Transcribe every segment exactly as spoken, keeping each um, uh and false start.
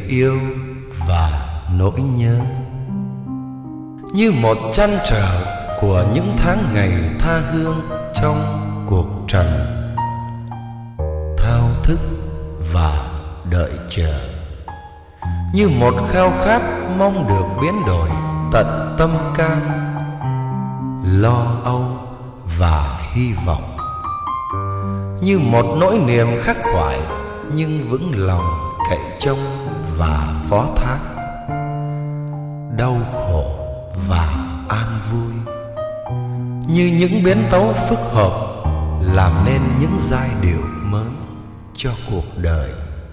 yêu và nỗi nhớ, như một trăn trở của những tháng ngày tha hương trong cuộc trần, thao thức và đợi chờ, như một khao khát mong được biến đổi tận tâm can, lo âu và hy vọng, như một nỗi niềm khắc khoải nhưng vững lòng cậy trông và phó thác, đau khổ và an vui, như những biến tấu phức hợp làm nên những giai điệu mới cho cuộc đời.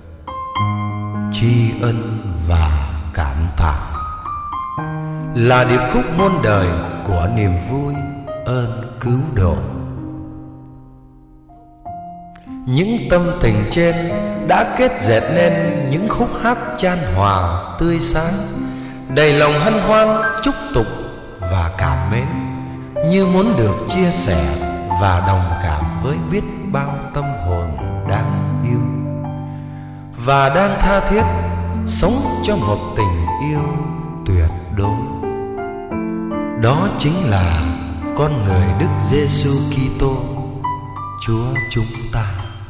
Tri ân và cảm tạ là điệp khúc muôn đời của niềm vui ơn cứu độ. Những tâm tình trên đã kết dệt nên những khúc hát chan hòa tươi sáng, đầy lòng hân hoan chúc tụng và cảm mến, như muốn được chia sẻ và đồng cảm với biết bao tâm hồn đang yêu và đang tha thiết sống cho một tình yêu tuyệt đối. Đó chính là con người Đức Giêsu Kitô, Chúa chúng ta.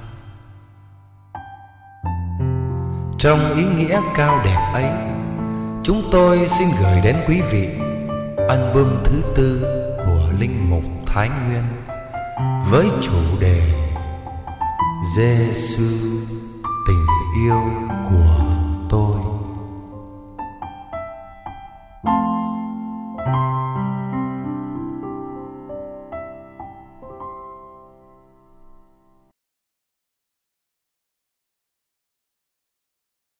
Trong ý nghĩa cao đẹp ấy, chúng tôi xin gửi đến quý vị album thứ tư của Linh mục Thái Nguyên với chủ đề Giêsu, tình yêu của